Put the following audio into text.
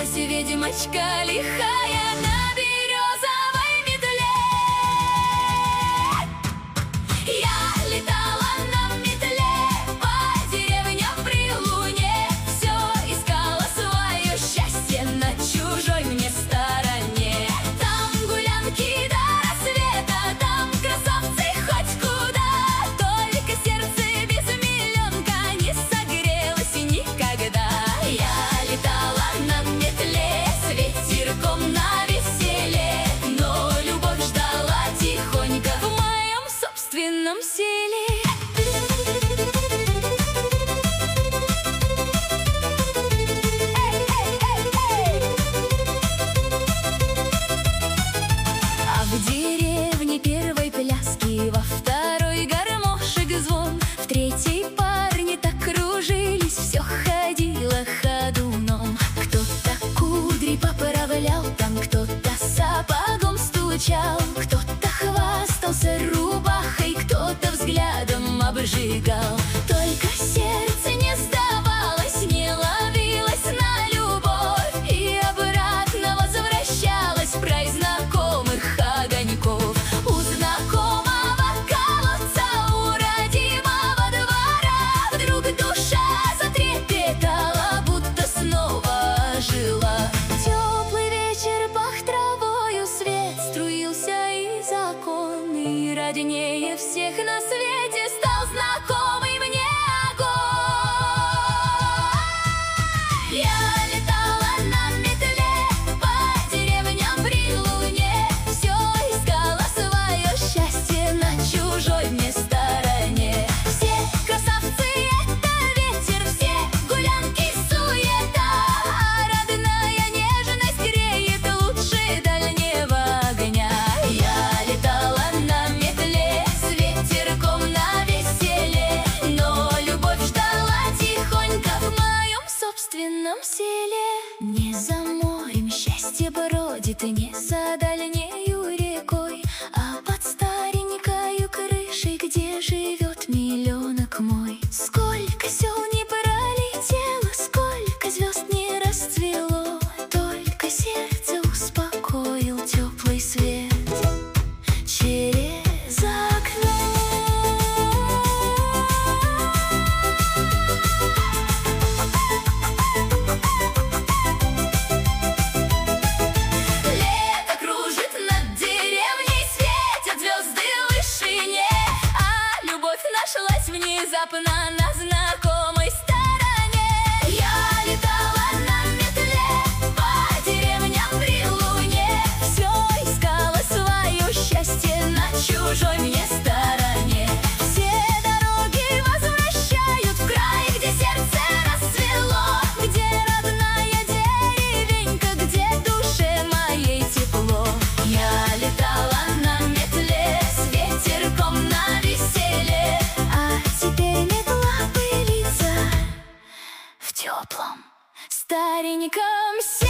Каталась ведьмочка лихая на березовой метле. Я летала на метле по деревням при луне, все искала свое счастье на чужой мне стороне. Там гулянки до рассвета, там красавцы хоть куда, только сердце без миллионка не согрелось никогда. Я летала на метле с ветерком на веселе, но любовь ждала тихонько в моем собственном селе. А в деревне первой пляски, во второй гармошек звон, в третьей парни так кружились, все ходило ходуном. Кто-то кудри поправлял, там кто-то сапогом стучал, кто-то хвастался рубахой, кто-то взглядом обжигал. Только сердце не сдавалось, не ловилось на любовь и обратно возвращалось в край знакомых огоньков. У знакомого колодца, у родимого двора вдруг душа затрепетала, будто снова ожила. Теплый вечер пах травою, свет струился из окон, и роднее всех на свете стал знакомый мне огонь. Я летала на метле по деревням при луне, все искала свое счастье на чужой мне стороне. Все красавцы — это ветер, все гулянки — суета, а родная нежность греет лучше дальнего огня. Я летала на метле с ветерком на веселе, но любовь ждала тихонько в моем собственном селе. Не за морем счастье бродит, не за дальнею рекой, а под старенькою крышей, где живет миллионок мой. Сколько сел не пролетело, сколько звезд не расцвело, только сердце успокоил теплый свет через окно. Лето кружит над деревней, светят звезды в вышине, а любовь нашлась внезапно на знакомой стороне. Я летала на метле по деревням при луне, все искала свое счастье на чужой мне стороне. Все дороги возвращают в край, где сердце расцвело, где родная деревенька, где душе моей тепло. Я летала на метле с ветерком на веселе, а теперь метла пылится в теплом стареньком селе.